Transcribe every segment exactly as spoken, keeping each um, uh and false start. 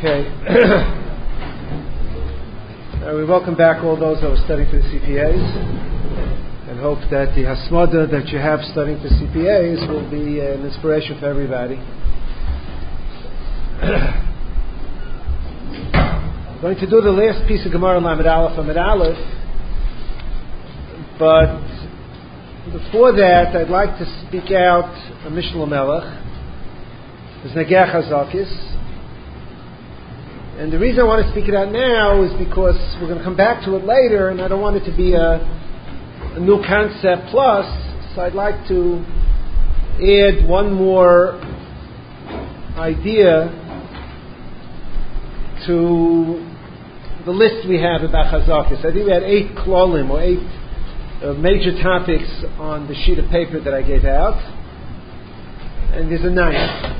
Okay. uh, we welcome back all those that are studying for the C P As, and hope that the hasmada that you have studying for C P As will be uh, an inspiration for everybody. I'm going to do the last piece of Gemara Lamed Aleph Lamed Aleph, but before that, I'd like to speak out a Mishnah Lamelech. It's Negeh Chazakis. And the reason I want to speak it out now is because we're going to come back to it later, and I don't want it to be a, a new concept plus, so I'd like to add one more idea to the list we have about Chazakis. I think we had eight klolim, or eight uh, major topics on the sheet of paper that I gave out, and there's a ninth.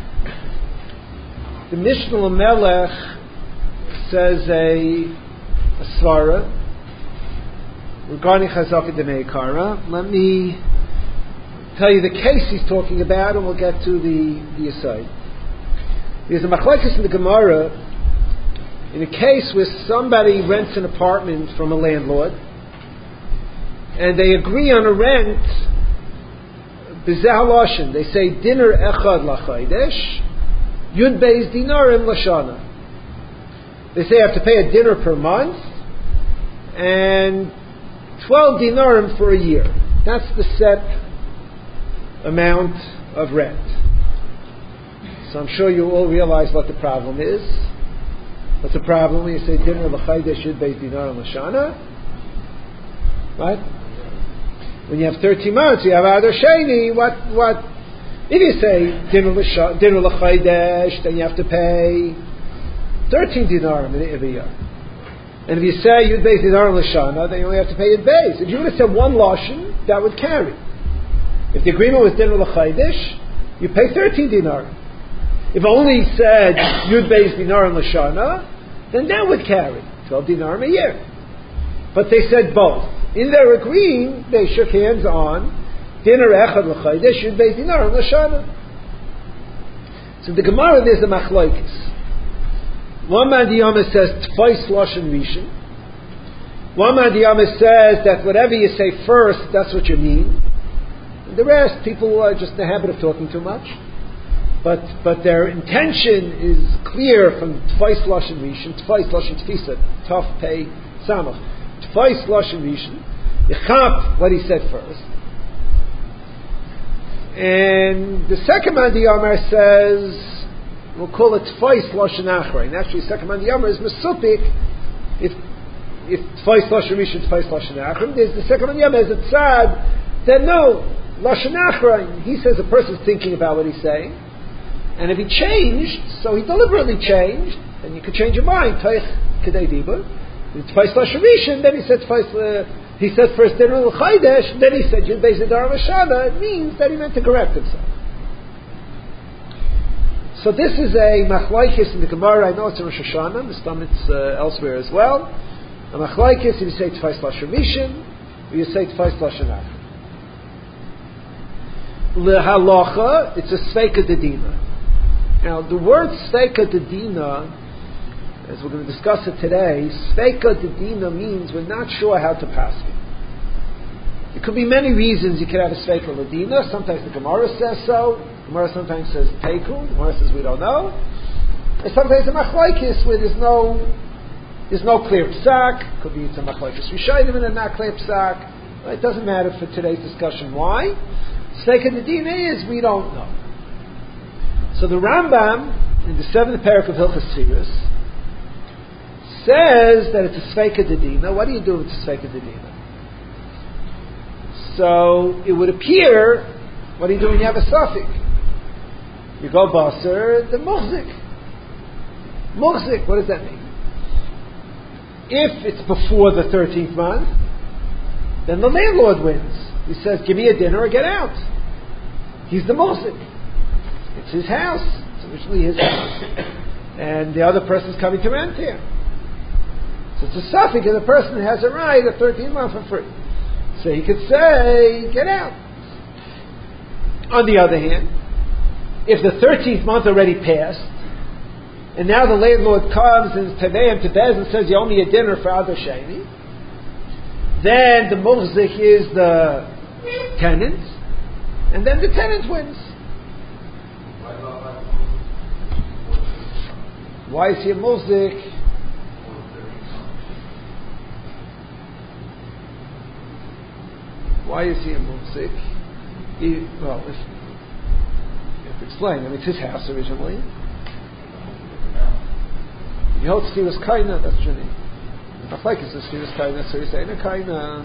The Mishnah Lamelech says a, a svara regarding Chazaka de Meikara. Let me tell you the case he's talking about, and we'll get to the the aside. There's a machlekes in the Gemara in a case where somebody rents an apartment from a landlord, and they agree on a rent. B'zeh haloshen, they say dinner echad lachaydesh, yud beis dinarim lashana. They say I have to pay a dinner per month and twelve dinarim for a year. That's the set amount of rent. So I'm sure you all realize what the problem is. What's the problem when you say dinner l'chaydesh yud beis dinarim l'shana? Right? When you have thirteen months, you have Adar Sheni. What? What? If you say dinner l'chaydesh, then you have to pay thirteen dinarim every year. And if you say Yud Beis Dinarim L'Shana, then you only have to pay Yud Beis. If you would have said one Lashon, that would carry. If the agreement was Dinner L'Chaydish, you pay thirteen dinarim. If only said Yud Beis Dinarim L'Shana, then that would carry twelve dinarim a year. But they said both. In their agreeing, they shook hands on Dinner Echad L'Chaydish, Yud Beis Dinarim L'Shana. So the Gemara, there's a machlokes. One man Diyama says twice Lashon Rishon. One man Diyama says that whatever you say first, that's what you mean. And the rest, people are just in the habit of talking too much. But but their intention is clear from twice Lashon Rishon, twice Lashon Tfisa, Taf Pei Samach, twice Lashon Rishon. Yechap what he said first. And the second man Diyama says, we'll call it twice Lashon Achra. And actually, second man Yamar is Mesupik. If if twice Lashon Rishon, twice Lashon Achra, there's the second man Yamar is a tzad. Then no Lashon Achra. He says a person's thinking about what he's saying, and if he changed, so he deliberately changed, then you could change your mind. Toich Kedei Dibur. Twice Lashon Rishon. Then he said twice. Uh, he said first Dinner L'Chaydesh. Then he said Yud Beis Dinarim L'Shana. It means that he meant to correct himself. So this is a machlokes in the Gemara. I know it's in Rosh Hashanah. The stomach it's uh, elsewhere as well. A machlokes, if you say twice Lashon Rishon, or you say twice Lashon Achra. Lehalacha, it's a Sveika Dedina. Now the word Sveika Dedina, as we're going to discuss it today, Sveika Dedina means we're not sure how to pass it. There could be many reasons you could have a Sveika Dedina. Sometimes the Gemara says so. Gemara sometimes says Teiku. Gemara says we don't know. And sometimes a machlokes where there's no there's no clear psak. Could be it's a machlokes Rishayim and a not clear psak. Well, it doesn't matter for today's discussion. Why? Sveika Dedina is we don't know. So the Rambam in the seventh parak of Hilchos Tfilos says that it's a Sveika Dedina. What do you do with a Sveika Dedina? So it would appear, what do you do when you have a suffix? You go Basar, the Muchzik. Muchzik, what does that mean? If it's before the thirteenth month, then the landlord wins. He says, give me a dinner or get out. He's the Muchzik. It's his house. It's originally his house. And the other person's coming to rent here. So it's a suffix, and the person has a right of thirteen months for free. So he could say, get out. On the other hand, if the thirteenth month already passed, and now the landlord comes and Taveim to Bez and says you owe me a dinner for Adar Sheni, then the Muhzik is the tenant, and then the tenant wins. Why is he a Muhzik? Why is he a Muhzik? He, well, if, if explain, I mean, it's his house originally. You hold Sfiras Kaina, that's what you need. If like it's a Sfiras Kaina, so you say, no Kaina.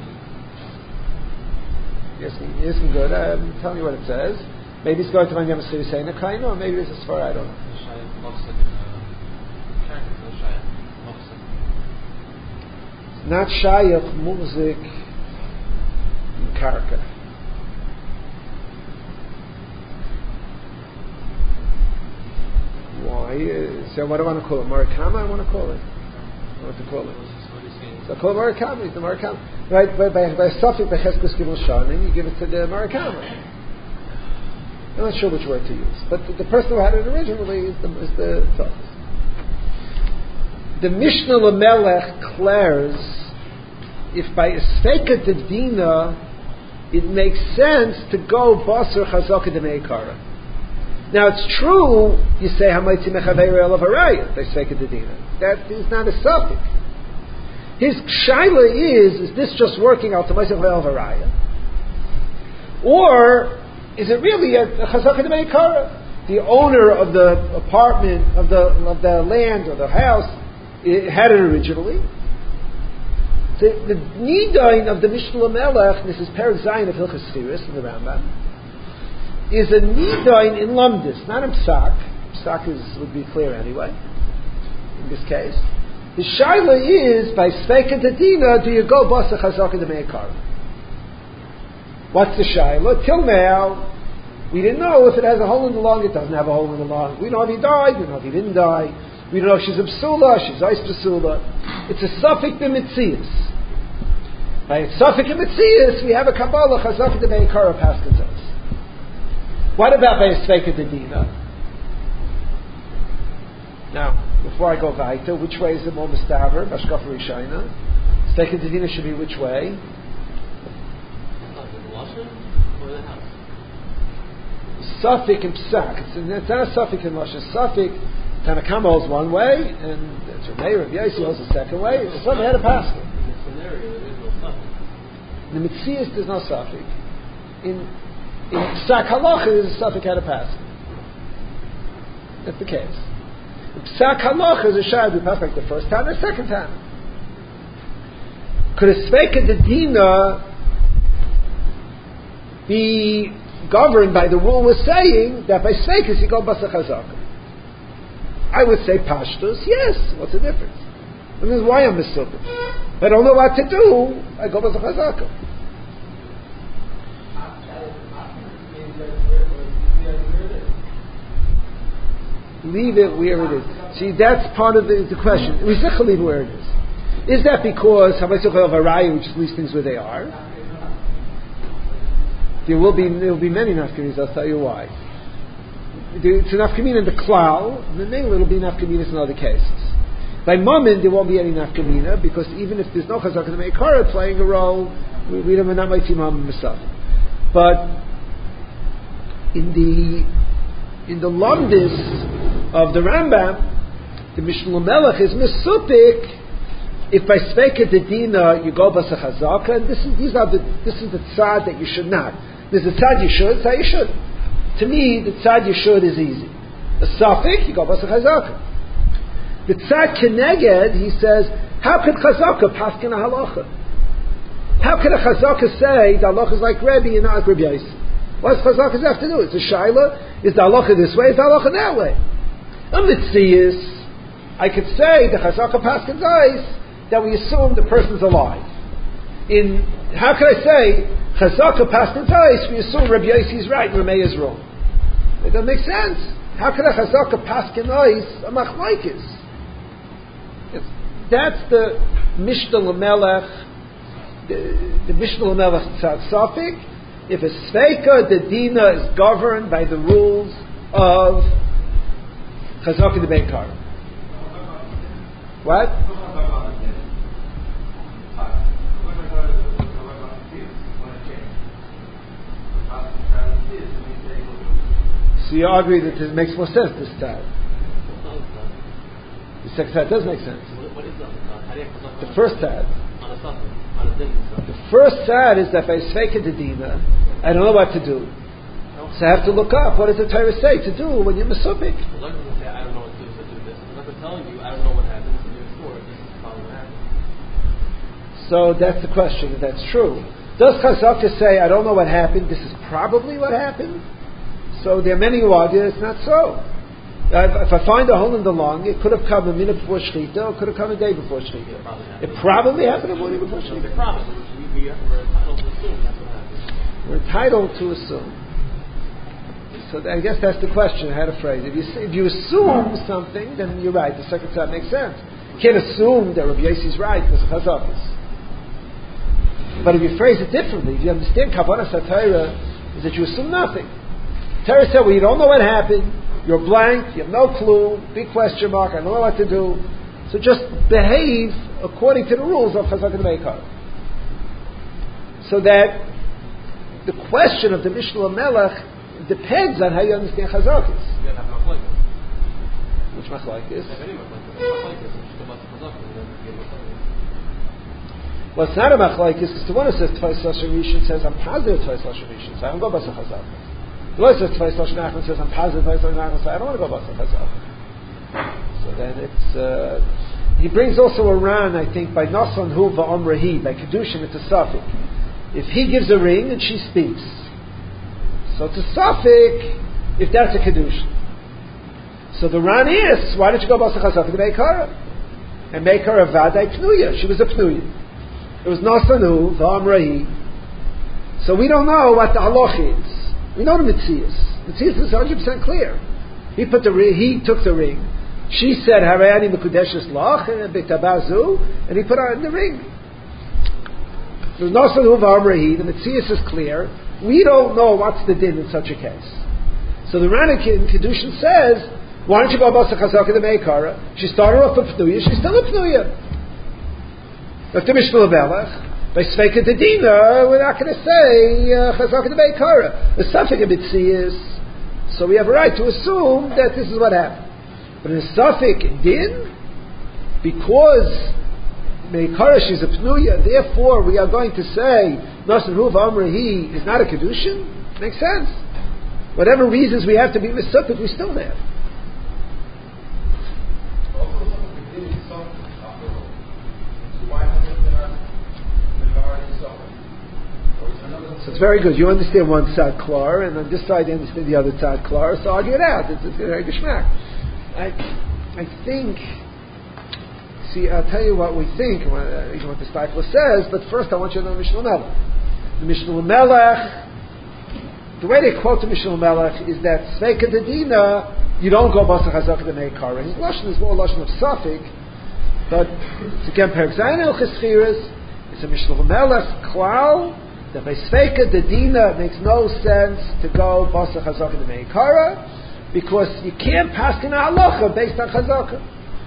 Yes, yes, good. I'm telling you what it says. Maybe it's going to Manyam Sfiras Kaina, or maybe it's a Sfar, I don't know. Not Shayach Muhzik Karka. Why? Uh, so what do I want to call it? Marakama? I want to call it. I want to call it. So I call it Marakama. It's the Marakama. Right? By, by, by a suffix, by Cheskus Gimel Shanim, you give it to the Marakama. I'm not sure which word to use. But the, the person who had it originally is the, is the suffix. The Mishnah Lamelech declares if by a Sfeika Dedina it makes sense to go Basar Chazaka Demeikara. Now it's true, you say Hamaitzi Mechaveir Elav Haraya by Sfeika Dedina. That is not a suffix. His shaila is, is this just working out to Hamaitzi Mechaveir Elav Haraya? Or is it really a, a Chazaka Demeikara? The owner of the apartment, of the of the land or the house, it had it originally. The, the nidain of the Mishnah Lamelech, this is Perek Zayin of Hilchos Sfiras in the Rambam, is a nidain in Lamdis, not in Psak. Psak is, would be clear anyway, in this case. The shaila is, by Sfeika Dedina, do you go Basa Chazaka Demeikara? What's the shaila? Till now, we didn't know if it has a hole in the lung, it doesn't have a hole in the lung. We know if he died, we know if he didn't die. We don't know if she's a psula, she's ice psula. It's a suffix b'mitzias. By a suffix b'mitzias, we have a Kabbalah chazak demeikara paskantos. What about by a Sfeika Dedina? Now, before I go weiter, which way is it more mistaver? Bashkafa Rishayna. Sfeika Dedina should be which way? The Lashon or the house? Suffix and psak. It's, it's not a suffix in Lashon. Suffix. Tanakama holds one way, and it's Rameir Rav Yossi holds the second way. It's something had a pasuk. In the scenario, there is no suffix. In the Mitzias, there's no suffix. In in Psak Halacha, there's a suffix had a pasuk. That's the case. In Psak Halacha, there's a shayla be passed like the first time or the second time. Could a Sfeika Dedina be governed by the rule we're saying that by Sfeikas you go Basa Chazaka? I would say Pashtus, yes. What's the difference? This is why I'm Misubit. If I don't know what to do, I go Basa Chazaka. Leave it where it is. See, that's part of the, the question. We say leave it where it is. Is that because Hamaisuk of Araya, which leaves things where they are? There will be there will be many nafkaminas. I'll tell you why. It's an nafkamina in the klal, and then maybe it'll be nafkaminas in other cases. By Mammon, there won't be any nafkamina because even if there's no chazaka the meikara playing a role, we, we don't not might see Mammon myself. But in the in the lamdis of the Rambam, the Mishnah Lamelech is misupik. If by Sfeika Dedina you go basa chazaka, and this is these are the this is the tzad that you should not. There's a tzad you should, tzad you should. To me, the tzad you should is easy. A suffix, you go basa chazaka. The tzad keneged, he says, how could chazaka paskin a halacha? How could a chazaka say the halacha is like Rebbe and not like Rebbe Yossi? What does chazaka have to do? It's a shaila. Is the halacha this way? Is the halacha that way? A mitzias, I could say the chazaka paskin dies that we assume the person's alive. In how could I say chazaka paskin dies? We assume Rebbe Yossi is right and Rameh is wrong. It doesn't make sense. How could a chazaka paskin dies a machlaikis? That's the Mishnah Lamelech, the, the Mishnah Lamelech tzad suffix. If a Sfeika Dedina is governed by the rules of chazaka de beikar, What? So you agree that it makes more sense this time. The second side does make sense. What is that? The first side. On a suffer, on a din. The first side is that by Sveika Dedina, I don't know what to do. So I have to look up. What does the Torah say to do when you're Mesupik? The Lord doesn't say, I don't know what to do, so do this. The Lord is telling you, I don't know what happened, so do it for it. This is probably what happened. So that's the question, if that's true. Does Chazaka say, I don't know what happened, this is probably what happened? So there are many who argue it's not so. Uh, if I find a hole in the lung, it could have come a minute before Shechita, or it could have come a day before Shechita. It probably happened. It probably happened a morning before No, Shechita. they promise. We, we, we're entitled to assume that's what happened. We're entitled to assume. So I guess that's the question, how to phrase it. If you, if you assume something, then you're right. The second side makes sense. You can't assume that Rabbi Yossi's right because of Chazakis. But if you phrase it differently, if you understand Kavanah Satira, is that you assume nothing. Torah said, well, you don't know what happened, you're blank, you have no clue, big question mark, I don't know what to do. So just behave according to the rules of Chazak and Meikar. So that the question of the Mishnah Melech depends on how you understand Chazakis. You have machlokes. Which machlokes? You have any machlokes. Machlokes, you should go back to Chazak and then give machlokes. Well, it's not a machlokes because the one who says Tfais Lashon Rishon says I'm positive Tfais Lashon Rishon, so I don't go back to Chazak. The one who says Tfais Lashon Achron says I'm positive Tfais Lashon Achron, so I don't want to go back to Chazak. So then it's uh, he brings also a ran, I think, by Nasan Hu va'Omrahi, by Kedushin it's a suffix. If he gives a ring and she speaks, so it's a suffix if that's a Kedushin. So the Ran is, why don't you go Basa Chazak to make her? And make her a Vadai Pnuya. She was a Pnuya. It was Nasanu, V'amrahi. So we don't know what the halach is. We know the Metzias. Metzias is one hundred percent clear. He put the ring, he took the ring. She said, Harayani Mekudeshes Lach, and B'tabazu, and he put her in the ring. It was Nasanu, V'amrahi. The Metzias is clear. We don't know what's the din in such a case. So the Ranik in Kedushin says, why don't you go Basa Chazaka the Meikara? She started off a Pnuya, she's still a Pnuya. But the Mishnah Melech, by Sveika Dedina, we're not going to say Chazaka the Meikara. The suffix of Mitzias. So we have a right to assume that this is what happened. But in the suffix din, because Meikara she's a Pnuya, therefore we are going to say Nasan Ruv Amrahi is not a Kedushin. Makes sense. Whatever reasons we have to be Mesupik, we still have. So it's very good. You understand one side klar, and on this side you understand the other side klar, so argue it out. It's, it's very geschmack. I, I think, see, I'll tell you what we think, what, uh, you know, what the Steipler says, but first I want you to know Mishnah Melech. The Mishnah Melech, the way they quote the Mishnah Melech is that Sveika Dedina, you don't go Basa Chazaka the Meikara. His Lashon is more Lashon of Safik, but it's again Perek Zayin El Cheschiras, it's a Mishnah Melech Klal, that by Sveika Dedina it makes no sense to go Basa Chazaka the Meikara, because you can't pass in halacha based on Chazaka.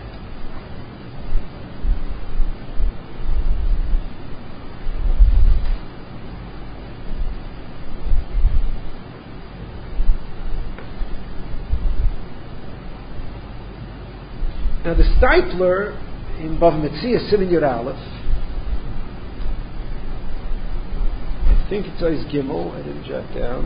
Now the Steipler in Bav Metzia Siman Yud Aleph, I think it's always Gimel, I didn't jot down.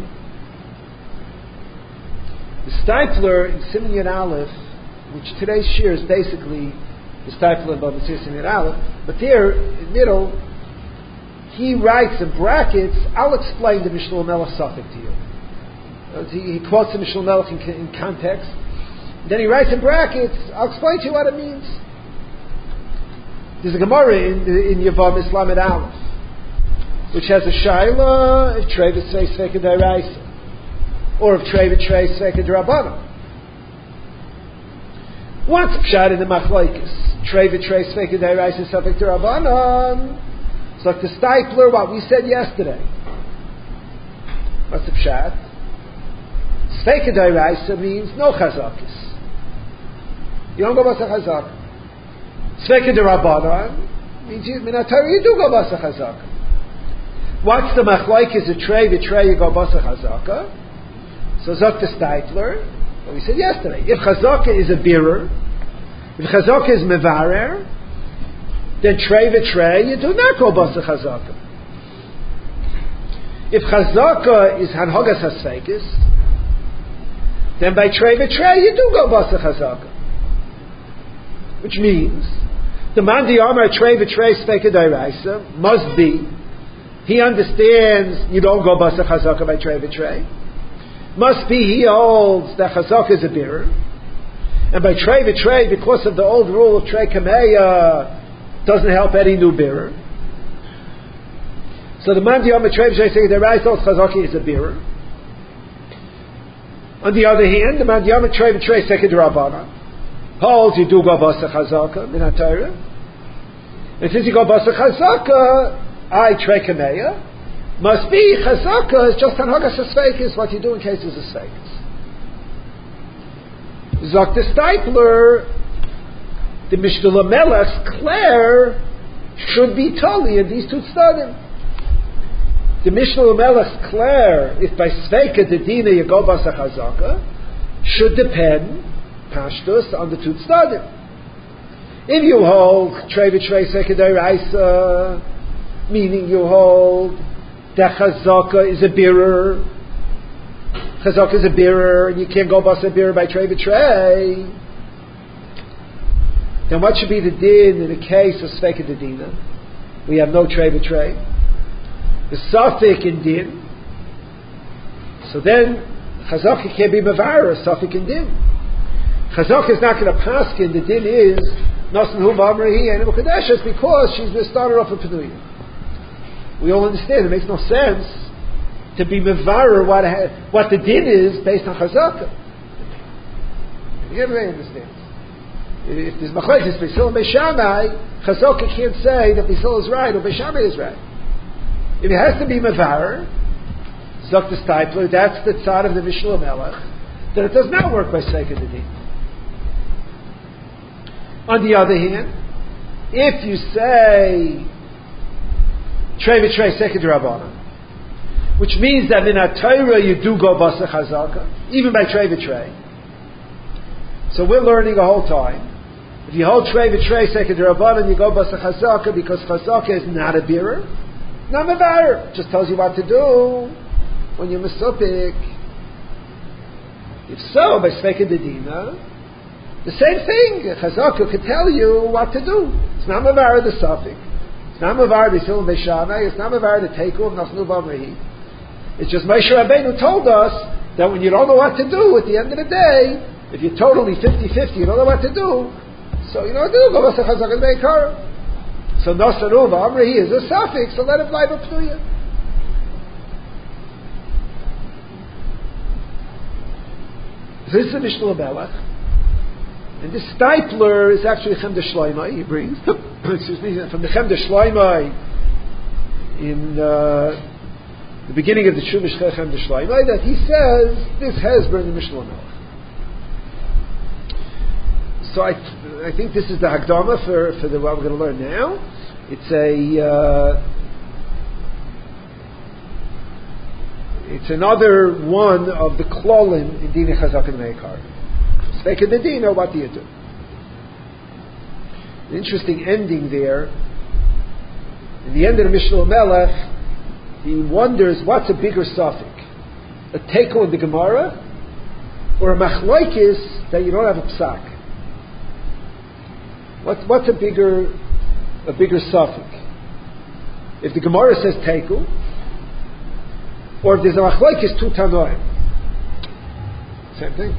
The Steipler in Siman Yud Aleph, which today's shir is basically the Steipler in Bav Metzia Siman Yud Aleph, but there in the middle he writes in brackets, I'll explain the Mishnah Melech Safek to you. Uh, he, he quotes the Mishnah Melech in, in context. Then he writes in brackets, I'll explain to you what it means. There's a Gemara in, in Yavam Islam at Aleph, which has a Shaila, if Trei V'Tzvei Sveka D'Oraisa, or if Trei V'Trei Sveka D'Rabbanan. What's Pshat in the Machlokes? Trei V'Trei Sveka D'Oraisa Safek D'Rabbanan. It's like the Steipler, what we said yesterday. What's the Pshat? Sveka D'Oraisa means no Chazakis. You don't go Basa Chazak. Sveka D'Rabbanan means you, min ha-Torah you do go basa chazaka. What's the machlokes? A tray, the tray you go basa chazaka. So Zok the Steipler, well, we said yesterday, if chazaka is a bearer, if chazaka is mevarer, then tray the tray you do not go basa chazaka. If chazaka is hanhogas hasfekis, then by tray the tray you do go basa chazaka. Which means the man the Amar tray the tray sveka d'oraisa must be he understands you don't go basa chazaka by tray the tray. Must be he holds that chazaka is a bearer, and by tray the tray because of the old rule of tray kameya doesn't help any new bearer. So the man the Amar tray the tray sveka d'oraisa holds chazaka is a bearer. On the other hand, the man the Amar tray the tray sveka d'Rabbanan holds you do go basa chazaka min ha-Torah. And since you go basa chazaka, I tray kameya. Must be chazaka is just hanhagas hasfekis, what you do in cases of sfekis. Zok the Steipler, the Mishnah Lamelech's Claire should be totally in these two tzadim. The Mishnah Lamelech's Claire, if by sveka the dina you go basa chazaka, should depend pashtus on the two tzadim. If you hold trei v'trei sveka d'oraisa, meaning you hold that chazaka is a bearer, chazaka is a bearer, and you can't go basa a bearer by trei v'trei, then what should be the din in the case of sveka d'dina? We have no trei v'trei. The suffix in din. So then chazaka can't be mavara, suffix in din. Chazaka is not going to paskin. The din is nasan hu b'amrihi and mukadeshes because she's the starter of a penuya. We all understand it makes no sense to be mevarer what what the din is based on chazaka. Everybody understands. If there's machlokes Beisil and Beishamai, chazaka can't say that Beisil is right or Beishamai is right. If it has to be mevarer, Zok the Steipler, that's the tzad of the Mishnah Melech, that it does not work by sveka d'dina. On the other hand, if you say trei v'trei sveka d'Rabbanan, which means that in ha-Torah you do go basa chazaka, even by trei v'trei. So we're learning the whole time. If you hold trei v'trei sveka d'Rabbanan, you go basa chazaka because chazaka is not a bearer, not a bearer. Just tells you what to do when you're mesupik. If so, by sveka d'dina, the same thing. Chazaka could tell you what to do. It's not mavara the suffix. It's not mavara the Beisil and Beishamai. It's not mavara the teikuv nasnu b'amrihi. It's just Moshe Rabbeinu told us that when you don't know what to do at the end of the day, if you're totally fifty-fifty, you don't know what to do, so you know what to do. Go basa chazaka beikar. So nasnu b'amrihi is a suffix, so let it fly b'pnuya. This is the Mishnah Melech. And this Steipler is actually Chem de Shloimeh, he brings, excuse me, from the Chem de Shloimeh in uh, the beginning of the Shumish Chem de Shloimeh, that he says this has been the Mishnah Melech. So I, I think this is the Hakdama for, for the, what we're going to learn now. It's a, uh, it's another one of the Klolim in Dina Chazak and Meikar. Sveka d'dina, what do you do? An interesting ending there. In the end of the Mishnah Melech, he wonders what's a bigger suffix, a teiko in the Gemara, or a machlokes that you don't have a psak. What, what's a bigger, a bigger suffix? If the Gemara says teiko, or if there's a machlokes two tanoim, same thing.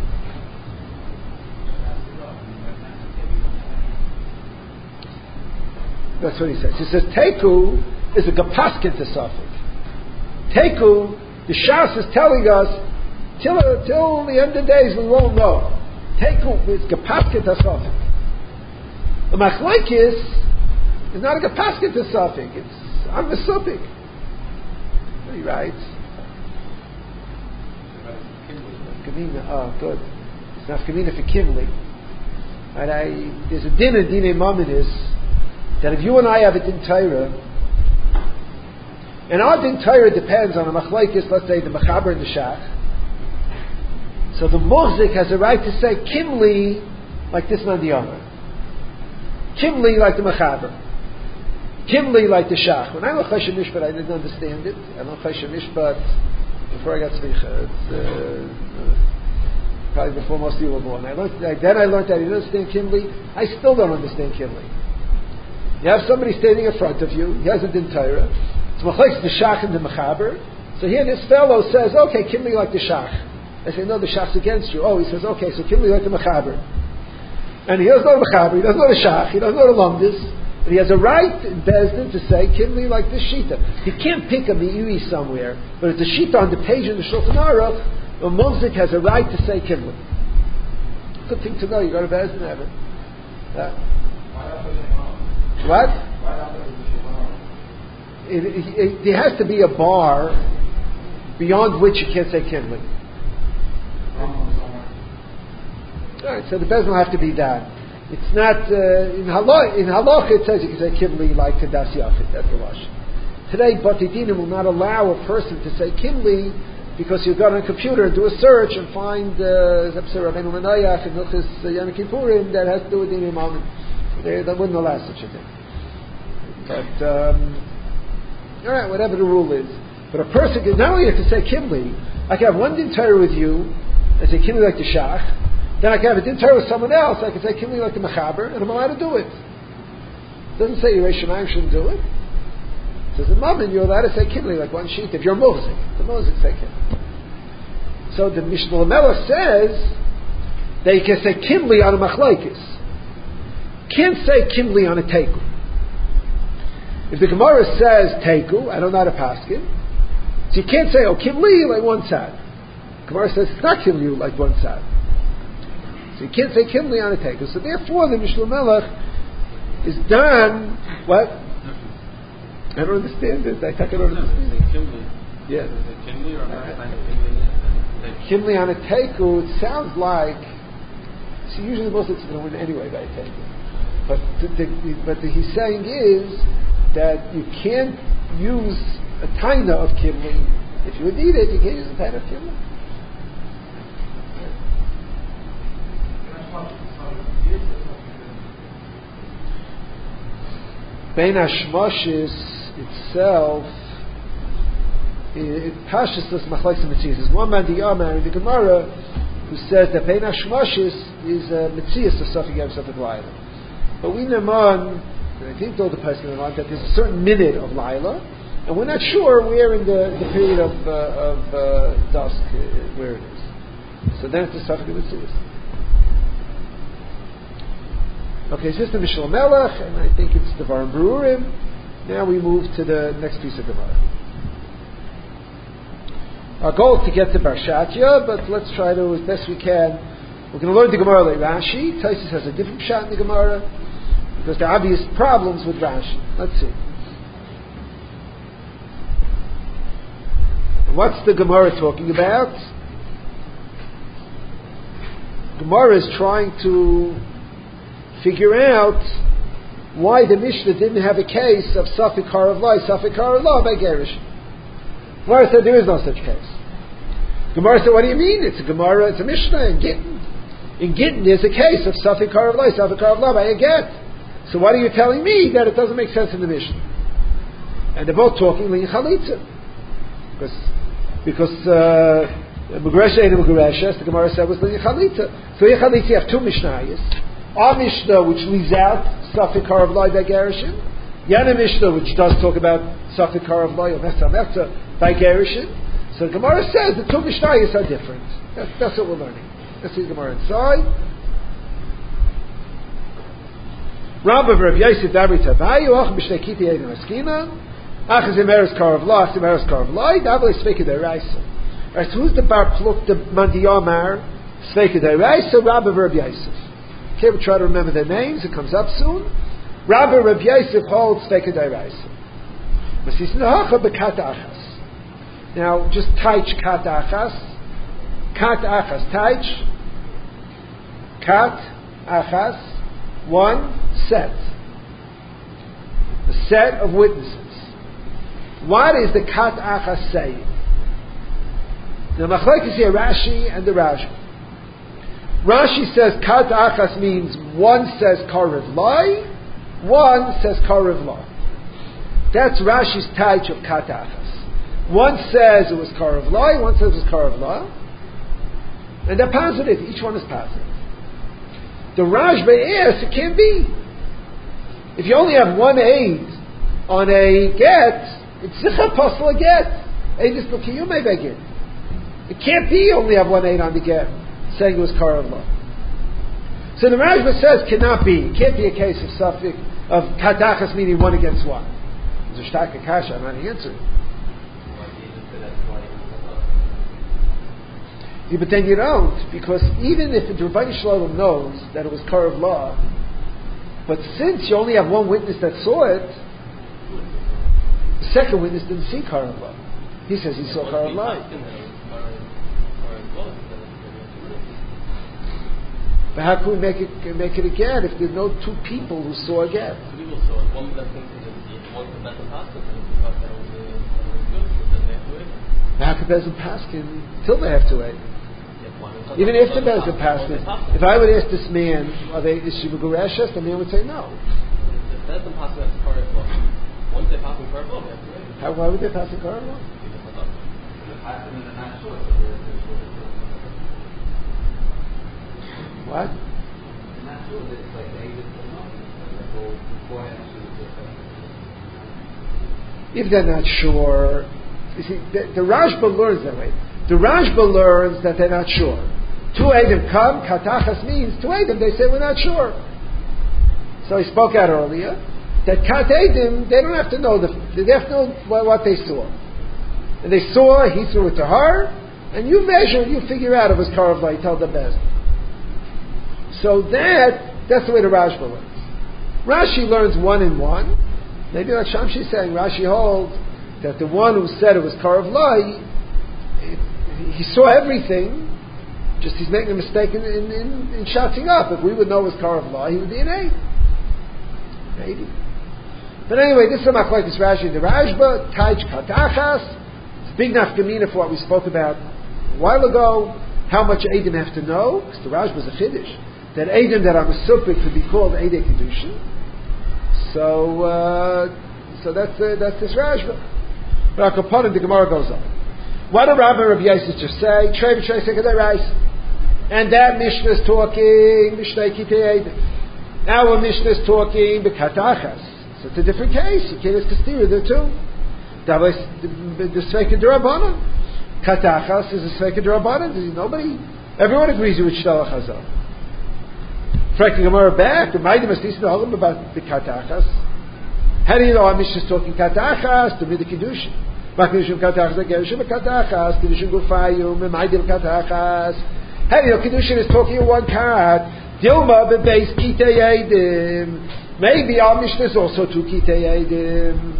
That's what he says. He says teku is a gapaskin to suffix. Teku, the Shas is telling us till till the end of the days we won't know. Teku is gapaskin to suffix. The machlokes is not a gapaskin to suffix. It's unvesupik. What he writes. Kamina. Oh, good. It's not kamina for kimli. And I, there's a din in Dinei Mamonis that if you and I have a din Torah, and our din Torah depends on a machlokes, let's say the Mechaber and the Shach, so the Muhzik has a right to say Kimli like this man the Yomer, Kimli like the Mechaber, Kimli like the Shach. When I learned Choshen Mishpat, I didn't understand it. I learned Choshen Mishpat before I got Tzvicha. It's uh, probably before most people were born. I learned, like, then I learned that I didn't understand Kimli. I still don't understand Kimli. You have somebody standing in front of you. He has a din Torah. It's machlokes the Shach and the Mechaber. So here this fellow says, okay, Kimli like the Shach. I say, no, the Shach's against you. Oh, he says, okay, so Kimli like the Mechaber. And he doesn't know the Mechaber, he doesn't know the Shach, he doesn't know the Lumdis. And he has a right in Bezdin to say, Kimli like this Shita. He can't pick a Meiri somewhere, but it's a Shita on the page in the Shulchan Aruch, a Mumzik has a right to say Kimli. Good thing to know, you go to Bezdin, have it. Uh, what? It, it, it, there has to be a bar beyond which you can't say Kimli. Alright, so the Bezdin will have to be done. It's not uh, in halach. In halach, it says you can say Kimli like to das yafit. That's the lashon. Today, Batidinim will not allow a person to say Kimli because you've got on a computer and do a search and find Zepser Rabbeinu Menayach and Hilchis Yom Kippurim that has to do with the Imam. They, they wouldn't allow such a thing. But um, all right, whatever the rule is. But a person can not only have to say Kimli. I can have one din Torah with you and say Kimli like the Shach. Then I can have a din Torah with someone else. I can say Kimli like the Mechaber, and I'm allowed to do it. It doesn't say Yerei Shemayim shouldn't do it. It says in Mammon you're allowed to say Kimli like one sheet if you're Mosik. The Mosik say Kimli. So the Mishnah Lamela says that you can say Kimli on a Machlokes. Can't say Kimli on a Teiku. If the Gemara says Teiku, I don't know how to paskin. So you can't say oh Kimli like one side. The Gemara says it's not Kimli like one side. So you can't say Kimli on a Teiku. So therefore the Mishnah Melech is done, what? I don't understand this. I think I don't understand. Kimli. Yeah. Kimli or Kimli on a Teiku, it sounds like, see usually most of it's going to win anyway by a Teiku. But the, the, but the, he's saying is that you can't use a taina of Kimli. If you would need it, you can't use a taina of Kimli. Bein Hashmashis itself, it pashas this machlokes and mitzias. There's one man the Yamar in the Gemara who says that Bein Hashmashis is a mitzias of Safik Yom Safik Laila. But we know on, I think told the person on that there's a certain minute of Laila, and we're not sure where in the, the period of uh, of uh, dusk uh, where it is. So then it's a Safik Mitzias. Okay, it's just the Mishnah Melech, and I think it's the Devarim Berurim. Now we move to the next piece of Gemara. Our goal is to get to Barshatya, but let's try to, as best we can. We're going to learn the Gemara like Rashi. Taisus has a different shot in the Gemara, because there are obvious problems with Rashi. Let's see. What's the Gemara talking about? Gemara is trying to figure out why the Mishnah didn't have a case of Safik Harav Lai, Safik Harav Lai by Gerish. Gemara said there is no such case. Gemara said, what do you mean? It's a Gemara, it's a Mishnah in Gittin. In Gittin there's a case of Safik Harav Lai, Safik Harav Lai by a get. So what are you telling me that it doesn't make sense in the Mishnah? And they're both talking Li Chalitza. Because, because, uh, Mugaresha and Mugaresha, the Gemara said was Li Chalitza. So Li Chalitza you have two Mishnayos. Our Mishnah, which leaves out Safik Harav Lai by Gerushin, Yana Mishnah, which does talk about Safik Harav Lai or Mesa Mesa by Gerushin. So the Gemara says the two Mishnayos are different. That's, that's what we're learning. Let's see the Gemara inside. Rabba Rav Yosef Dabri Tabayu Ach Mishnah Kiti Eidim Askina Ach is Emeres Karav Lai Ach is Emeres Karav Lai Davle Sveika Deraisa. Alright, so who's the Bar Pluk the Mandiyamar Sveika Deraisa? Rabba Rav Yosef. Okay, we'll try to remember their names. It comes up soon. Rabbi Rav Yosef holds Sveika D'Oraisa. Now, just taich kat achas. Kat achas. Taich. Kat achas, one set. A set of witnesses. What is the kat achas saying? The machlekes here, Rashi and the Rashba. Rashi says kat achas means one says karev lai, one says karev la. That's Rashi's taich of kat achas. One says it was karev lai, one says it was karev la, and they're positive. Each one is positive. The Rashba asks, it can't be. If you only have one aid on a get, it's zicha posel a get. Aid is l'kiyumei begin. It can't be you only have one aid on the get, saying it was karev la. So the Rashba says cannot be. It can't be a case of suffix of katachas meaning one against one. There's a shtaka kasha. I'm not answering. Yeah, but then you don't, because even if the Rabbi Shalom knows that it was karev la, but since you only have one witness that saw it, the second witness didn't see karev la. He says he saw karev la. But how can we make it make it again if there's no two people who saw again? Two people saw it. One that thinks it's one that doesn't pass it, and because that was good, then they have to wait. How can Bezin Paskin till they have to wait? Even if the Bezin Paskin, if I would ask this man, are they is she Gureshes? The man would say no. If Bezin Paskin has karev la, once they pass in karev la, they have to wait. How? Why would they pass in karev la? What? If they're not sure, you see, the, the Rashba learns that way. The Rashba learns that they're not sure. Two Eidim come, katachas means two Eidim, they say we're not sure. So he spoke out earlier that kat Eidim, they don't have to know the, they have to know what, what they saw. And they saw, he threw it to her, and you measure, you figure out it was karev la, you tell the best. So that, that's the way the Rashba learns. Rashi learns one and one. Maybe like Shamshi is saying, Rashi holds that the one who said it was karev la, he, he saw everything, just he's making a mistake in, in, in, in shouting up. If we would know it was karev la, he would be an eight. Maybe. But anyway, this is a machlokes Rashi and the Rashba, taich katachas. It's a big nafkamina for what we spoke about a while ago, how much Eidim have to know, because the Rashba is a chiddush. That Eidim that are Mesupik could be called Eidei Kedushin. So, uh, so that's uh, that's this Rashba. But Akaponim, the Gemara goes on. What did Rabbi Rabbi Yosef just say? Trei v'trei sekadei reis. And that Mishnah is talking Mishnah Kitei Eidim. Our Mishnah is talking B'katachas. So it's a different case. You can't Kastira there too. That was the Sveka D'Rabbanan. Katachas is a Sveka D'Rabbanan. Nobody, everyone agrees with Shtelach Hazar. Fracking Gemara back, the Maidim is teaching the Holim about the Katachas. How do you know our Mishnah is talking Katachas to be the Kedushin? Kedushin Katachas, Kedushin Katachas, Kedushin Gufayum, Maidim Katachas. How do you know Kedushin is talking in one kat? Dilma bebeis Kitei Eidim. Maybe our Mishnah is also two Kitei Eidim.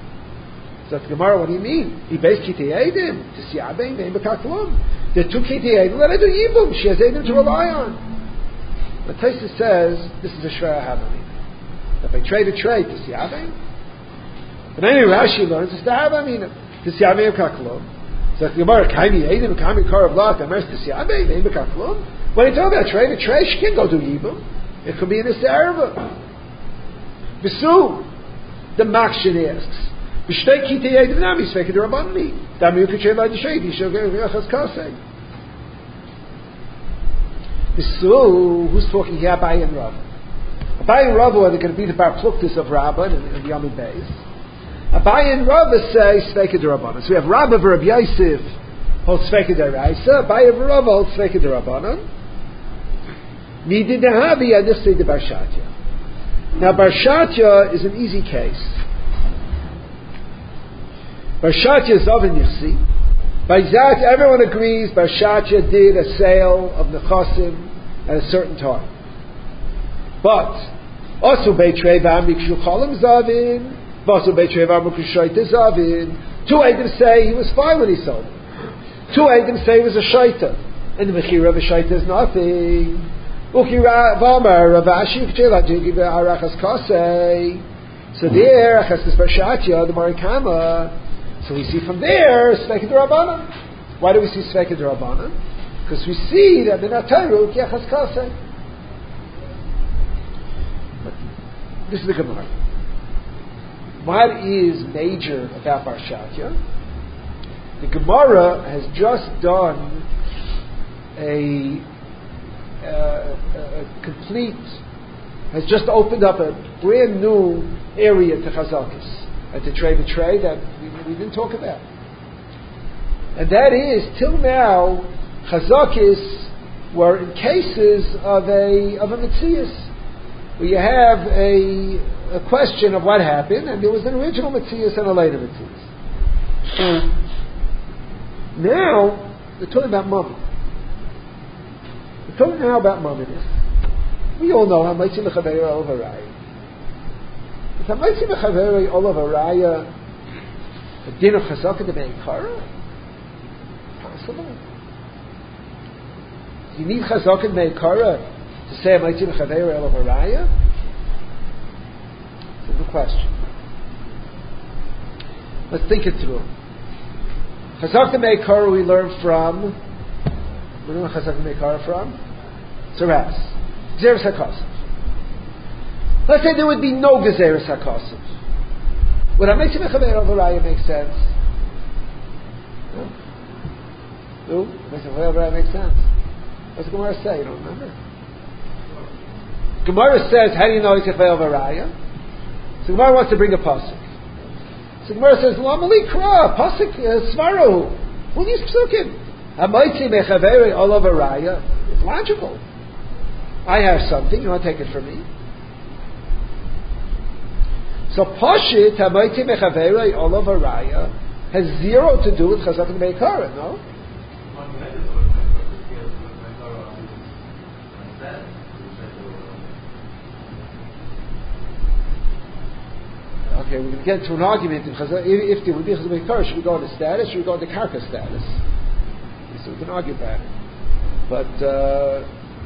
So the Gemara, what do you mean? He based Kitei Eidim to see Abein, Neim Bekaklum. The two Kitei Eidim, let her do Yibum. She has Eidim to rely on. The Taisa says this is a Shreya Havamina. That by trade a trade to see Abein. But anyway, Rashi learns it's the Havamina to see Abein Bekaklum. So the Gemara, Kaimi Eidim, Kaimi Karev la, Gamers to see Abein, Neim Bekaklum. When you talk about trade a trade, she can't go do Yibum. It could be in a Sarva. Besu, the Makshin asks. B'shtei kitei eidim nami svekei d'Rabbanan. Dami ukachay l'adishay d'ishay v'achas kasei. Besu, who's talking here? Abai and Rav. Abai and Rav are going to be the bar pluktus of Rabban and, and Yom Beis. Abai and Rav say svekei d'Rabbanan. So we have Rabba of Rabbi Yosef holds svekei d'Raisa. Abai of Rav holds svekei d'Rabbanan. Midi dehavi adisay de Bar Shatya. Now Bar Shatya is an easy case. Bar Shatya is Oven Yechsi. By that, everyone agrees Bar Shatya did a sale of Nechasim at a certain time. But, also Beitrei V'Amikshu Cholim Zavin, also Beitrei V'Amikshu Shaita Zavin. Two Eidim say he was fine when he sold it. Two Eidim say he was a Shaita. And the Mechira of a Shaita is nothing. Uki Vamar Ravashi Kjela Arachas Kase. So there, Achas Barshatya, the Marikama. So we see from there Svekid Rabbanan. Why do we see Svekid Rabbanan? Because we see that in Atayru Ki Achas Kase. This is the Gemara. What is major about Barshatya? The Gemara has just done a, uh, a complete, has just opened up a brand new area to Chazakis and to Trey Betray that we, we didn't talk about. And that is, till now, Chazakis were in cases of a of a Metzias, where you have a, a question of what happened, and there was an original Metzias and a later Metzias. Now, they're talking about Mammon. We're talking now about Mammon. We all know Hamaitzi Mechaveira Olav Haraya. Is Hamaitzi Mechaveira Olav Haraya a din of Chazaka de Meikara? Possible. Do you need Chazaka de Meikara to say Hamaitzi Mechaveira Olav Haraya? It's a good question. Let's think it through. Chazak de Meikara we learn from, where do we learn Chazak de Meikara from? Zeras. Gezeres HaKosov. Let's say there would be no Gezeres HaKosov. Would Hamaitzi Mechaveira Olav Haraya make sense? No? No? Hamaitzi Mechaveira Olav Haraya makes sense. What's the Gemara say? You don't remember? Gemara says, how do you know Hamaitzi Mechaveira Olav Haraya? So Gemara wants to bring a pasuk. So Gemara says, Lama Likra, pasuk Svaro. Who these psukim? Hamaitzi Mechaveira Olav Haraya. It's logical. I have something, you want to take it from me? So Pashit Hamaitzi Mechaveira Olav Haraya has zero to do with Chazak and Meikara, no? Okay, we're going to get into an argument in Chazak, if there would be Chazak Meikara, should we go into status, should we go into Karka status? So we can argue about it. But uh,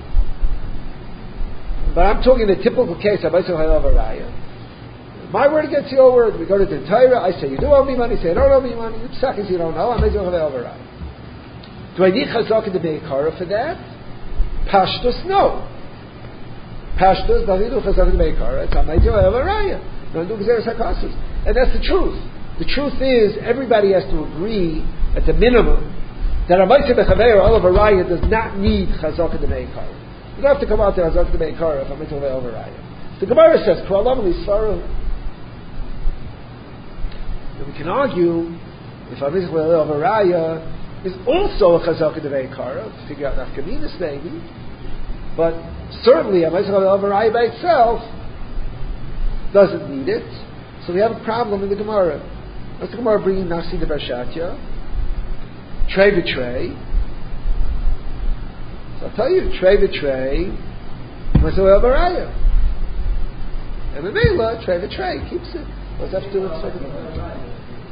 but I'm talking the typical case of Hamaitzi Mechaveira Olav Haraya. My word against your word. We go to the Torah. I say you do owe me money. You say I don't owe me money. You seconds you don't know. Hamaitzi Mechaveira Olav Haraya. Do I need Chazak and the Meikara for that? Pashtus, no. Pashtus doesn't do Chazak and the Meikara. It's Hamaitzi Mechaveira Olav Haraya. Don't do Gezeres HaKosov. And that's the truth. The truth is, everybody has to agree, at the minimum, that Hamaitzi Mechaveira Olav Haraya does not need Chazak and the Meikara. You don't have to come out to Chazak and the Meikara if Hamaitzi Mechaveira Olav Haraya. The Gemara says, K'Olam L'Sfaru. We can argue if Hamaitzi Mechaveira Olav Haraya is also a Chazak and the Meikara, to figure out Nafkaminas maybe, but certainly Hamaitzi Mechaveira Olav Haraya by itself doesn't need it, so we have a problem in the Gemara. What's the Gemara bringing Nasi de Barshatya? Trey betray. So I'll tell you, Trey betray, Hamaitzi Mechaveira Olav Haraya. And the Mela, Trey betray, keeps it. What's that to do with second?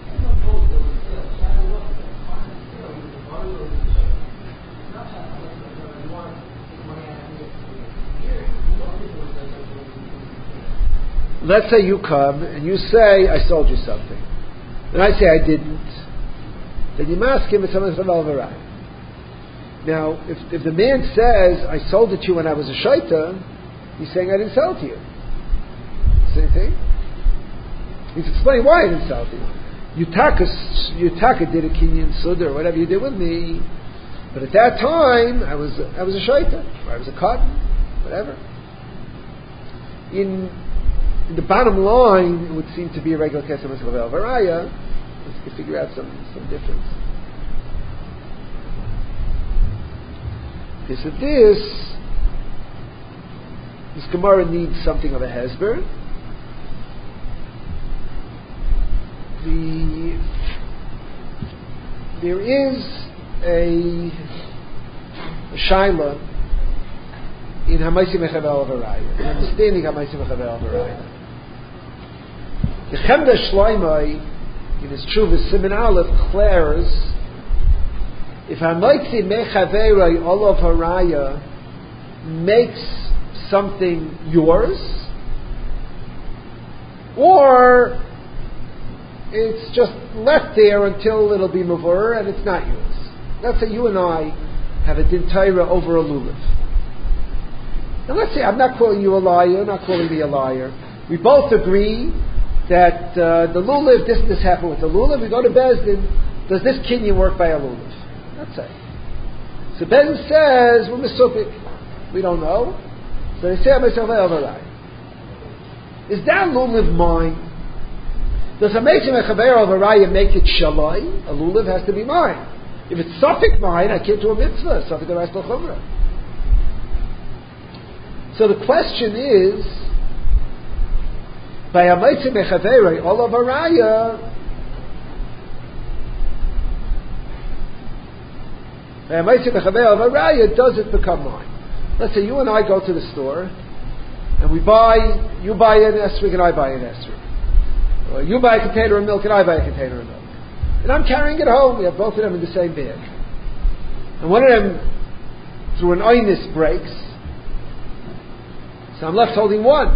Let's say you come and you say, I sold you something. And I say I didn't. Then you ask him, it's Hamaitzi Mechaveira Olav Haraya. Now, if, if the man says, I sold it to you when I was a shaita, he's saying I didn't sell it to you. Same thing. He's explaining why I didn't sell it to you. Yutaka, Yutaka did a kinyan sudar, or whatever you did with me. But at that time, I was I was a shaita, or I was a cotton, whatever. In In the bottom line, it would seem to be a regular case of Hamaitzi Mechaveira Olav Haraya. Let's to figure out some, some difference. Okay, so this, this Gemara needs something of a hesber. The, there is a, a shaila in Hamaitzi Mechaveira Olav Haraya, in understanding Hamaitzi Mechaveira Olav Haraya. The Chemda Shloimei, in his Tshuvah Siman Aleph, declares if Hamaitzi Mechaveira Olav Haraya makes something yours, or it's just left there until it'll be mavur and it's not yours. Let's say you and I have a din Torah over a lulav. And let's say I'm not calling you a liar, you're not calling me a liar. We both agree that uh, the lulav, this and this happened with the lulav. We go to Beis Din. Does this kinyan work by a lulav? Let's say. So Beis Din says, we're misupik. We don't know. So they say, is that lulav mine? Does a meitzi mechaver of a raya make it shalai? A lulav has to be mine. If it's suffik mine, I can't do a mitzvah. Suffik the rice b'chumrah. So the question is, by a meitzi mechaver all of a raya, by a meitzi mechaver of a raya, does it become mine? Let's say you and I go to the store, and we buy, you buy an esrog and I buy an esrog. Or you buy a container of milk and I buy a container of milk. And I'm carrying it home. We have both of them in the same bag. And one of them, through an oinus, breaks. So I'm left holding one.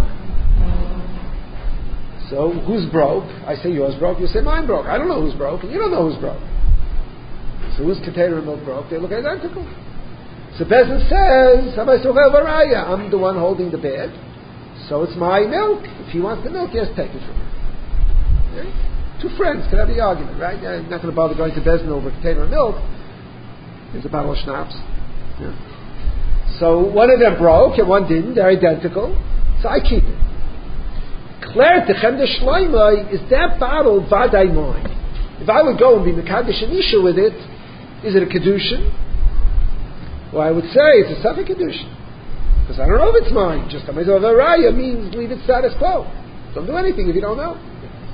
So who's broke? I say yours broke. You say mine broke. I don't know who's broke, and you don't know who's broke. So whose container of milk broke? They look identical. So Beis Din says, I'm the one holding the bag, so it's my milk. If he wants the milk, yes, take it from me. Okay? Two friends can have the argument, right? I'm not going to bother going to Beis Din over a container of milk. There's a bottle of schnapps. Yeah. So one of them broke and one didn't. They're identical. So I keep it. Claire Techem de Shloimei, is that bottle vaday mine? If I would go and be Mekadesh and Isha with it, is it a Kedushin? Well, I would say it's a Safek Kedushin. Because I don't know if it's mine. Just a Mezor Raya means leave it status quo. Don't do anything if you don't know.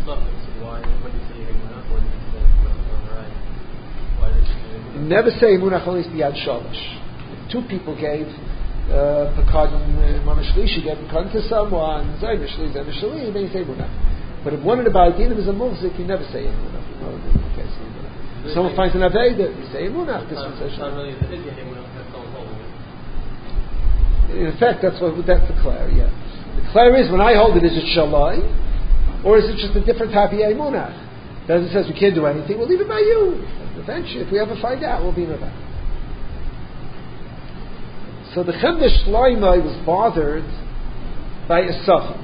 Never say Emunach only biyad shalosh. Two people gave pekadon mamashlishi, gave pekadon to someone, zay mishli, zay mishli, then you say Emunach. But if one of the ba'adinim is a muvzik, you never say Emunach. No, okay, so Emunach. Someone finds an aveda, you say Emunach. This one says in effect, that's what that's the clair. Yeah, the clair is when I hold it, is it shalai, or is it just a different type of Emunach? Then it says we can't do anything. We'll leave it by you. Eventually, if we ever find out, we'll be in about. So the Chemdesh Shloimei was bothered by a suffix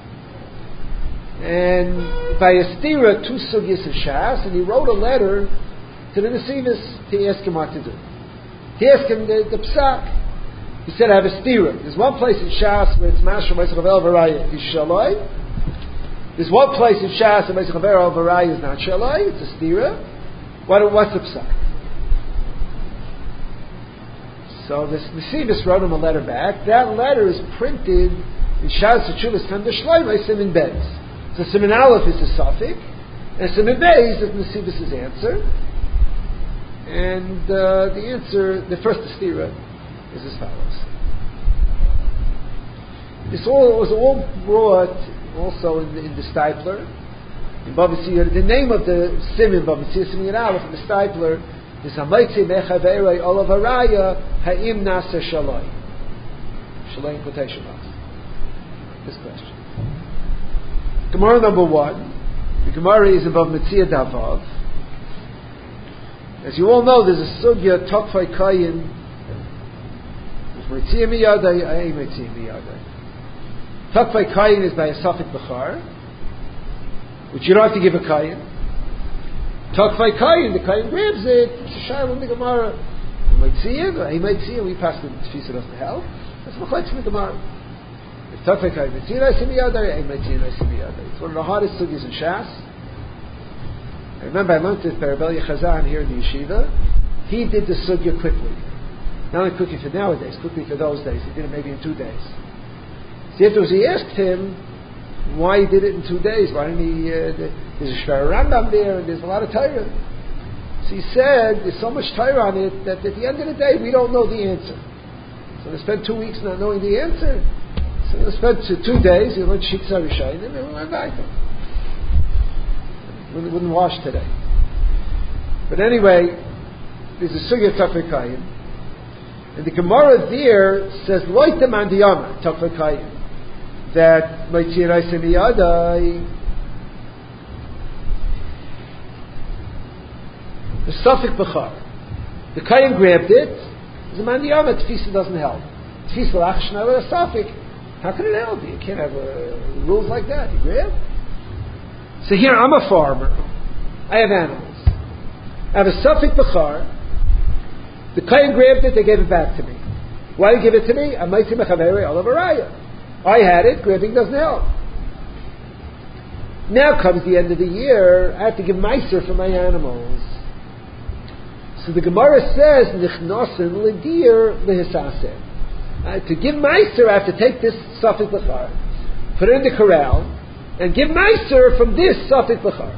and by a stira two sugyas of Shas, and he wrote a letter to the Nesivis to ask him what to do. He asked him the, the psak. He said, "I have a stira. There's one place in Shas where it's Mashra Meisach Avel Varaya is Shalai. There's one place in Shas where Meisach Avel Varaya is not Shalai. It's a stira. What, what's the psak?" So this Nesivis wrote him a letter back. That letter is printed in Shas Tshuvas Chemdesh Shloimei Simin Beis. So Simin Aleph is a suffix, and Simin Beis is Nesivis' answer. And uh, the answer, the first stira, is as follows. This all was all brought also in the, in the Stipler. In Bava Metzia, the name of the Simin, Bava Metzia Simin Aleph, in the Stipler, is Hamaitzi Mechaverei Olav Haraya Ha'im Nasa Shalai. Shalai in quotation marks. This question. Gemara number one. The Gemara is in Bava Metzia Davav. As you all know, there's a sugya Tokfai Kayin. Metzia Miyadai, Ha'im Metzia Miyadai. Tokfai Kayin is by a Safik Bechar, which you don't have to give a kayin. Tokfai kayin, the kayin grabs it. It's a shayla in the Gemara. You might see it, or he might see it. We pass the tefisa doesn't help. That's machlekes in the Gemara. If Tokfai kayin, might see it, I see miyadai. I might see it, I see miyadai. It's one of the hardest sugyas in Shas. I remember I learned it by Rebbe Chazan here in the yeshiva. He did the sugya quickly. Not only quickly for nowadays, quickly for those days. He did it maybe in two days. See, afterwards he asked him why he did it in two days. Why didn't he? Uh, there's a Shver Rambam there, and there's a lot of Torah. So he said there's so much Torah on it that at the end of the day we don't know the answer. So we spent two weeks not knowing the answer. So we spent two days. We went Shitza Rishayim, and we went back. We wouldn't wash today. But anyway, there's a Sugya Tafekayim. And the Gemara there says, Loita mandiyama, tafakayim, that Maitzirai Semiyadai, the Safik Bechar. The Kayan grabbed it, the mandiyama, Tfisa doesn't help. Tfisa lachshna with a Safik. How can it help you? You can't have uh, rules like that. You grab? So here, I'm a farmer. I have animals. I have a Safik Bechar. The Kayan grabbed it, they gave it back to me. Why did they give it to me? I might see Mechaveri Olav Araya. I had it, grabbing doesn't help. Now comes the end of the year, I have to give Meiser for my animals. So the Gemara says, Nichnosin Ledir Lehisaseh. To give Meiser, I have to take this Safik Bechar, put it in the corral, and give Meiser from this Safik Bechar.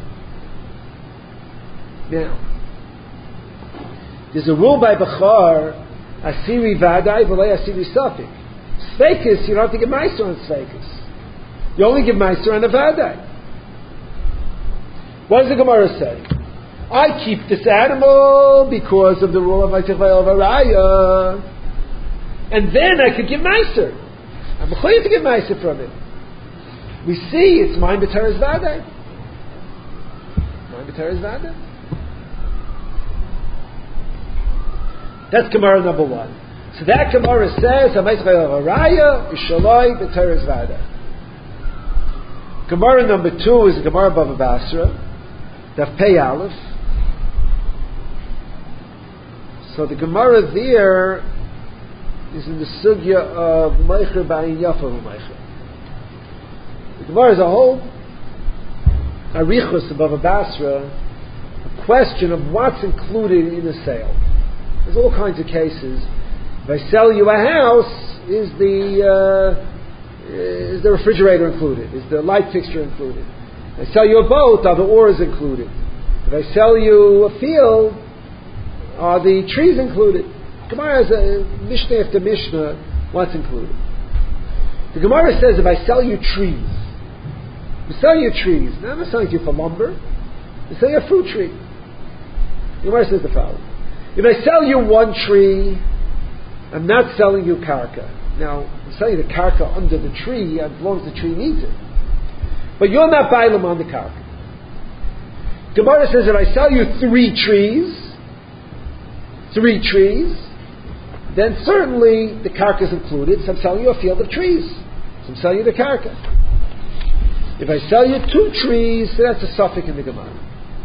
Now, there's a rule by Bechar, Asiri Vadai, V'lei Asiri Safik. Sfeikis, you don't have to give Meiser on Sfeikis. You only give Meiser on the Vadai. What does the Gemara say? I keep this animal because of the rule of Meitzvah of Araya, and then I could give Meiser. I'm going to give Meiser from it. We see it's mine b'teres Vadai. Mine b'teres Vadai. That's Gemara number one. So that Gemara says, "Ha'meitzvah Araya Ishaloi b'teres Vada." Gemara number two is the Gemara Bava Basra, Daf Pei Aleph. So the Gemara there is in the sugya of Meicher Ba'in Yafa Meicher. The Gemara as a whole, Arichos of Bava Basra, a question of what's included in a sale. There's all kinds of cases. If I sell you a house, is the uh, is the refrigerator included? Is the light fixture included? If I sell you a boat, are the oars included? If I sell you a field, are the trees included? Gemara has a Mishnah after Mishnah, what's included? The Gemara says if I sell you trees, I sell you trees. Now I'm not selling you for lumber. I sell you a fruit tree. The Gemara says the following. If I sell you one tree, I'm not selling you karka. Now, I'm selling the karka under the tree as long as the tree needs it. But you're not bailam on the karka. Gemara says if I sell you three trees, three trees, then certainly the karka is included. So I'm selling you a field of trees. So I'm selling you the karka. If I sell you two trees, so that's a suffix in the Gemara.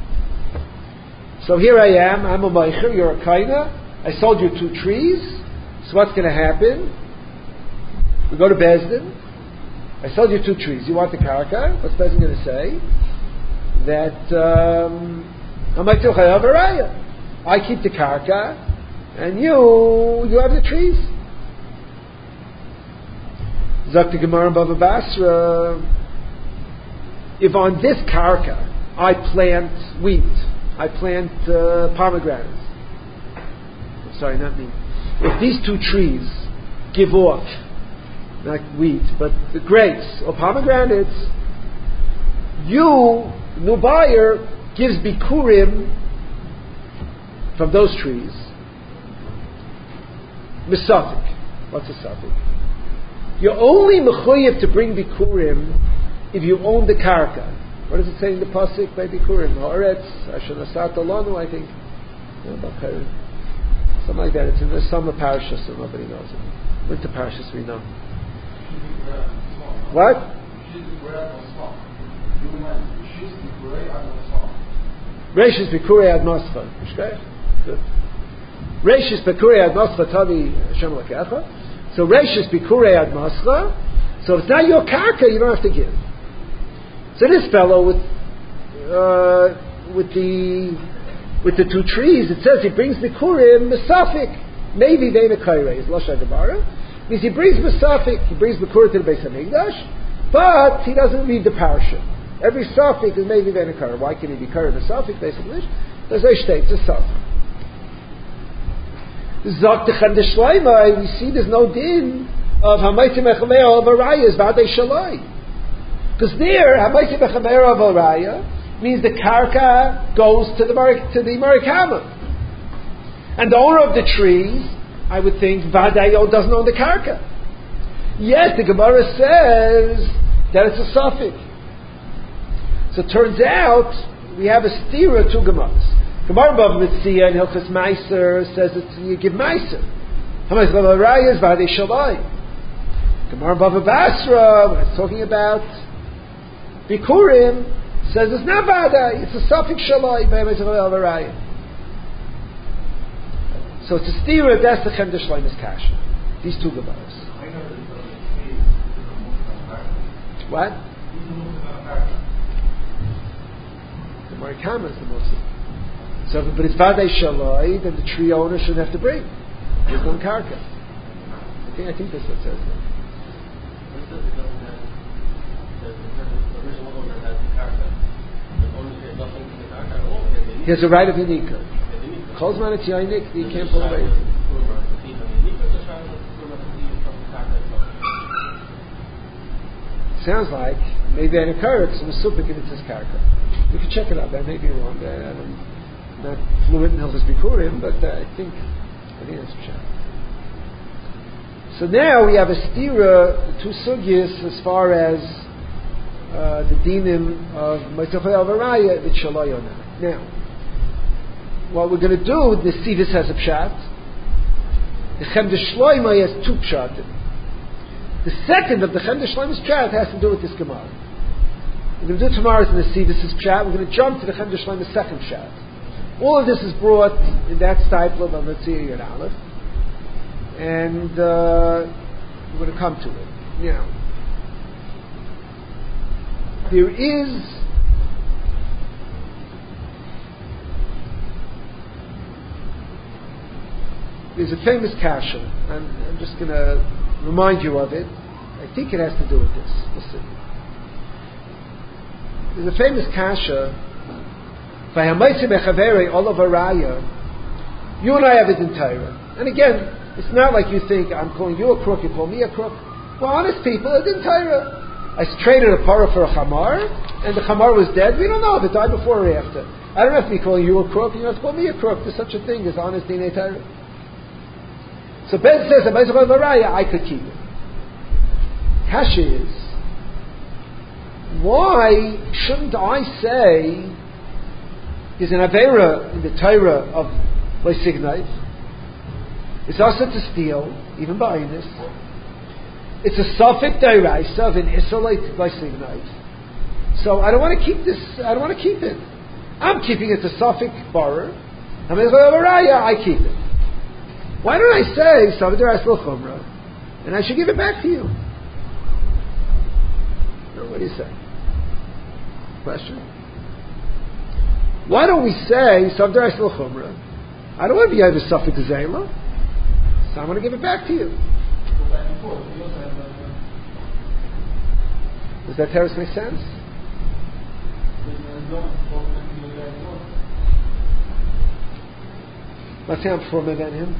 So here I am, I'm a meicher, you're a kaina, I sold you two trees, so what's going to happen? We go to Bezdin, I sold you two trees, you want the karka, what's Bezdin going to say? That, um, I keep the karka, and you, you have the trees. Zok the Gemara Bava Basra, if on this karka I plant wheat, I plant uh, pomegranates. Sorry, not me. If these two trees give off, not wheat, but the grapes or pomegranates, you, new buyer, gives bikurim from those trees. Misafik. What's a safik? You're only mechuyev to bring bikurim if you own the karka. What does it say in the pasuk by bikurim? Haaretz, Hashanasat Alanu, I think. Something like that. It's in the summer parashas, so nobody knows it. Winter parashas we know. What? Reishis bikurei ad nosfa. Good. Reishis bikurei ad nosfa tavi Hashem lakecha. So Reishis bikurei ad nosfa. So if it's not your karka, you don't have to give. So this fellow with uh, with the with the two trees, it says he brings bikurim mesafik. Maybe they mekayre is lashon gemara. Means he brings mesafik. He brings bikurim to the Beis Hamikdash, but he doesn't read the parasha. Every safik is maybe they mekayre. Why can he be kayre mesafik? Beis Hamikdash. There's a state. It's a safik. Zok techem deshleimai. We see there's no din of hamaytim echamei of arayas v'adei shalai. Because there, Hamaisi B'Chamera of Araya means the karka goes to the to the Marikama. And the owner of the trees I would think Vadayo doesn't own the karka. Yet the Gemara says that it's a suffix. So it turns out we have a stira to Gemaras. Gemara Bava Metzia and Hilchas Meiser says that you give Meiser. Hamas Bava Rayas Vadei Shalai. Gemara Bava Basra, when it's talking about Bikurim, says it's not Vadei, it's a suffix Shalai by Hamas Bava Rayas. So it's a stira, that's the Chem Deshleim is Kasha. These two Gemaras. What? The Marikama is the Muslim. So, but it's Vadei Shalai, then the tree owner shouldn't have to bring. There's no karka. I think, I think that's what it says there. He has a right of Yanika. Cholzman it's Yainik, he can't pull away. Sounds like maybe an occurrence in the supik and it says karka. We can check it out. That may be wrong. I'm not fluent in Hilchos Bikurim, but uh, I think I think that's pshat. So now we have a stira, two sugyas as far as uh, the dinim of Meitzafei Alvaraya the Shalayona. Now, what we're going to do, the Sivis has a pshat. The Chem Deshloima has two pshatim. The second of the Chem Deshloima's pshat has to do with this Gemara. We're going to do tomorrow's in the Sivis's pshat. We're going to jump to the Chem Deshloima's second pshat. All of this is brought in that stipler of Metzia and Aleph, and uh, we're going to come to it now. There is there's a famous kasha. I'm, I'm just going to remind you of it. I think it has to do with this. We'll see. There's a famous kasha. You and I have it in Torah. And again, it's not like you think I'm calling you a crook, you call me a crook. We're honest people, it's in Torah. I traded a parah for a chamar, and the chamar was dead. We don't know if it died before or after. I don't have to be calling you a crook, you don't have to call me a crook. There's such a thing as honest in Torah. So Ben says, I could keep it. Kasha is, why shouldn't I say there's an Avera in the Torah of Leisignite? It's also to steal, even buying this. It's a suffix Dairaisa of an Isolate Leisignite. So I don't want to keep this, I don't want to keep it. I'm keeping it a suffix Barer. I keep it. Why don't I say Savadar Aslo Chumra and I should give it back to you? No, what do you say? Question? Why don't we say Savadar Aslo Chumra? I don't want to be either suffix Zayla, so I'm going to give it back to you. Does that terrace make sense? Let's say I'm before Mevenim.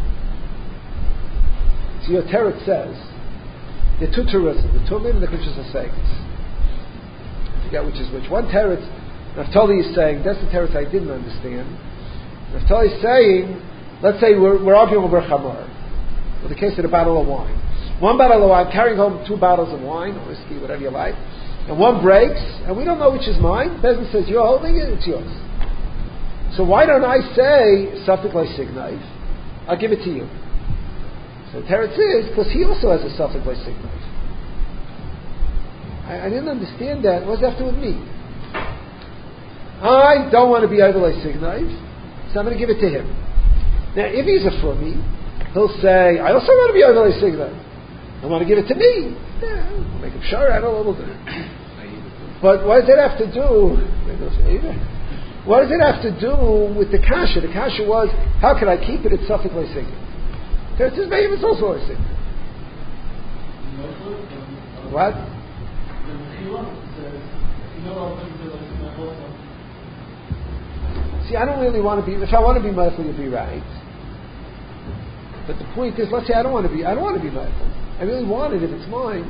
So your teretz says the two teretz, the Tumim and the Krishas Asayis. I forget which is which. One teretz, Naftali is saying, that's the teretz I didn't understand. Naftali is saying, let's say we're, we're arguing over Chamar, in the case of the bottle of wine. One bottle of wine, carrying home two bottles of wine, or whiskey, whatever you like, and one breaks, and we don't know which is mine. Bezin says, you're holding it, it's yours. So why don't I say, Safik Leisignite, I'll give it to you. So Teretz is, because he also has a Safik Leisignite. I, I didn't understand that. What does that have to do with me? I don't want to be over Leisignite, so I'm going to give it to him. Now, if he's a Fumi, he'll say, I also want to be over Leisignite. I want to give it to me. Yeah, I'll make him sure, I don't know what we'll do. But what does it have to do? What does it have to do with the kasha? The kasha was, how can I keep it at Safik Leisignite? Teretz is maybe it's also Leisignite. What? See, I don't really want to be. If I want to be mindful, you'll be right. But the point is, let's say I don't want to be. I don't want to be mindful. I really want it if it's mine.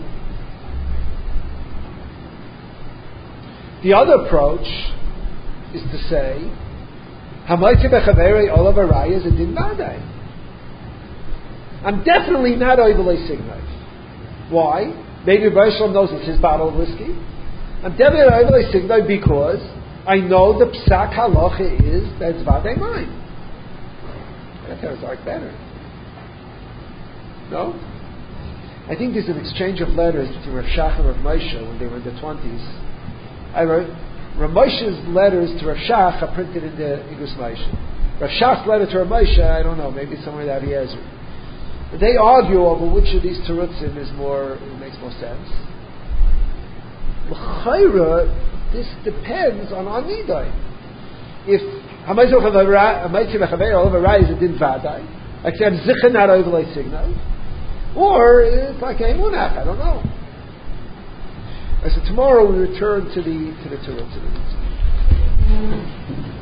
The other approach is to say, Hamaitze bechaveri olav arayah is a din badai. I'm definitely not Oivelei Signai. Why? Maybe Rebbe Shalom knows it's his bottle of whiskey. I'm definitely not Oivelei Signai because I know the Psak Halacha is that's Vadei mine. That sounds like better. No? I think there's an exchange of letters between Rav Shach and Rav Moshe when they were in the twenties. I wrote, Rav Moshe's letters to Rav Shach are printed in the Igus Moshe. Rav Shach's letter to Rav Moshe, I don't know, maybe somewhere in Avi Ezra. But they argue over which of these terutzim is more, it makes more sense. L'chayra, this depends on our nidai. If Hamayitzim Mechaveir all of a rise it didn't vadai, like say I'm zicha not overlay signal, or it's like a munach, I don't know. So tomorrow we return to the to the terutzim.